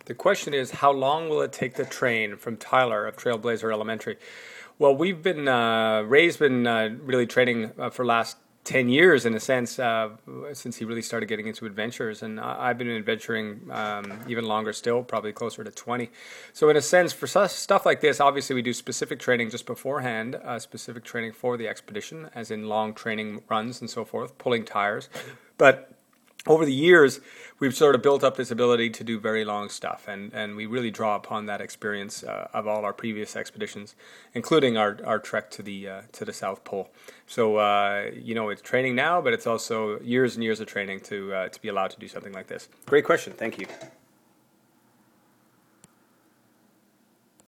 The question is, how long will it take to train? From Tyler of Trailblazer Elementary. Well, Ray's been really training for the last 10 years in a sense, since he really started getting into adventures. And I've been adventuring even longer still, probably closer to 20. So in a sense, for stuff like this, obviously we do specific training just beforehand, specific training for the expedition, as in long training runs and so forth, pulling tires. But over the years, we've sort of built up this ability to do very long stuff, and we really draw upon that experience of all our previous expeditions, including our trek to the South Pole. So it's training now, but it's also years and years of training to be allowed to do something like this. Great question, thank you.